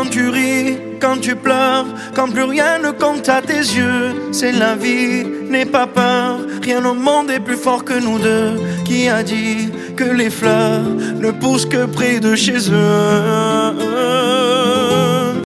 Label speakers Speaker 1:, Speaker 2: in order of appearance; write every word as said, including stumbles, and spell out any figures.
Speaker 1: quand tu ris, quand tu pleures, quand plus rien ne compte à tes yeux. C'est la vie, n'aie pas peur, rien au monde est plus fort que nous deux. Qui a dit que les fleurs ne poussent que près de chez eux?